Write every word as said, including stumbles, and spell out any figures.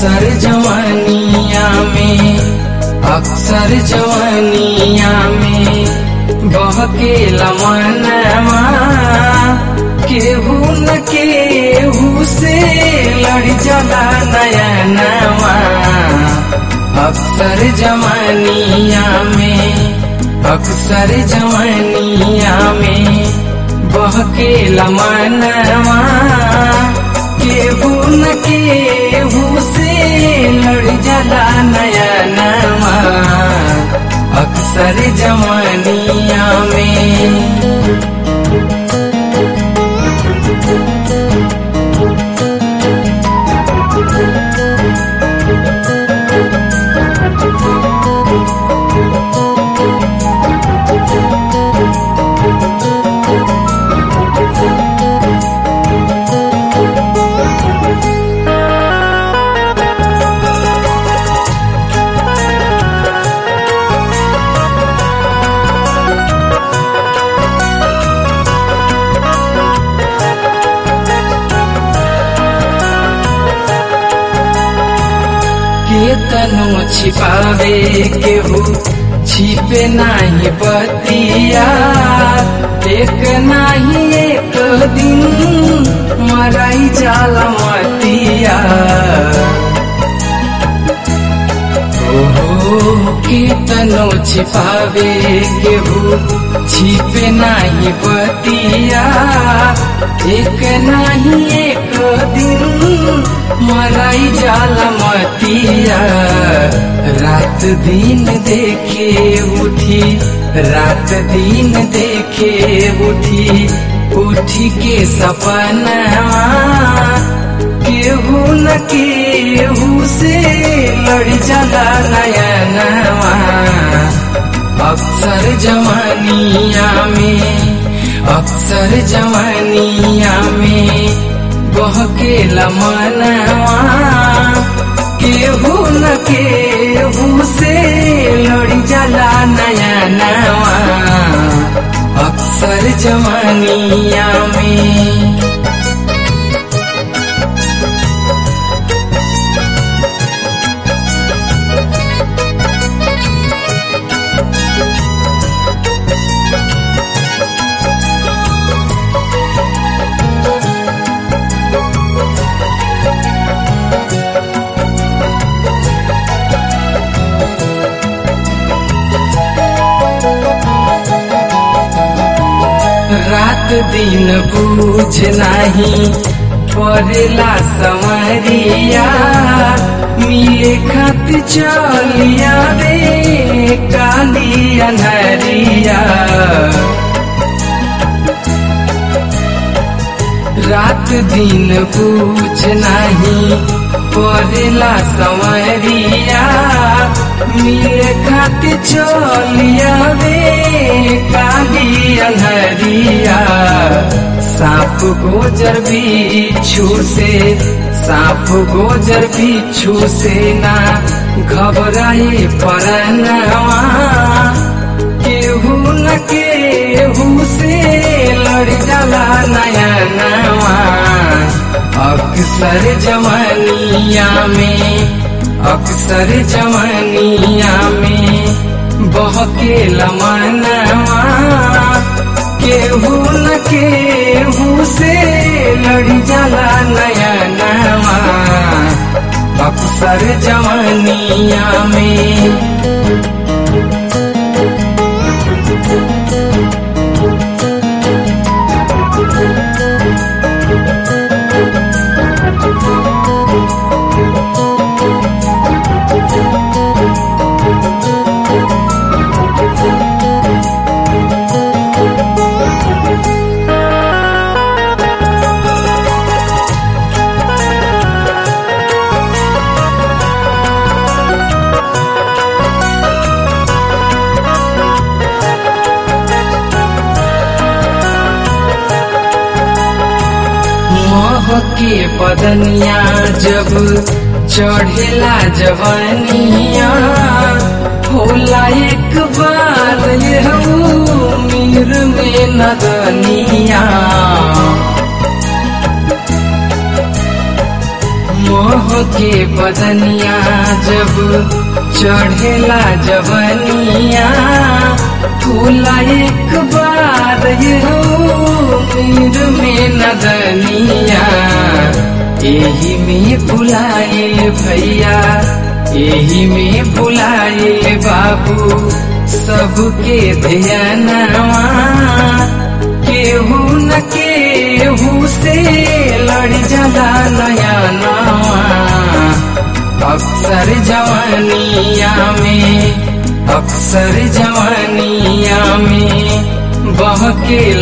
अक्सर जवानिया में अक्सर जवानिया में बहके मनवा केहू न केहू से लड़ जाला नया नवा। अक्सर जवानिया में अक्सर जवानिया में बहके मनवा केहू न केहू से लड़ जाला नया नवा। अक्सर जवानिया में केतनो छिपावे केहू छिपे नाही बतिया। एक नाही एक दिन मराई जाला मतिया। ओहो केतनो छिपावे केहू छिपे नाही बतिया। एक नाही एक दिन मराई जाला मतिया। रात दिन देखे उठी रात दिन देखे उठी उठी के सपना केहू न केहू से लड़ जाला नया नवा। अक्सर जवानिया में अक्सर जवानिया में बहके मनवा केहू न केहू से लड़ जाला नया नवा। अक्सर जवानिया में रात दिन पूछ नहीं पड़ेला संवरिया। मिले खातिर चलिया रे काली अनहरिया। रात दिन पूछ नहीं पड़ेला संवरिया। मिले खातिर चलिया रे काली अनहरिया। सांप गोजर बिच्छू से सांप गोजर बिच्छू से ना घबराए परनवा। केहू न केहू से लड़ जाला नया नवा। अक्सर जवानिया में अक्सर जवानिया में बहके मनवा केहू न केहू से लड़ जाला नया नवा। अक्सर जवानिया में के बदनिया जब चढ़ेला जवानिया। होला एक बार यहू मीर में नदनिया। मोह के बदनिया जब चढ़ेला जवनिया फूला एक बार ये मीर में नदनिया यही में बुलाए भैया यही में बुलाए बाबू सबके ध्यानवा केहू न केहू से लड़ जाला नया नवा अक्सर जवानिया में अक्सर जवानिया में बहके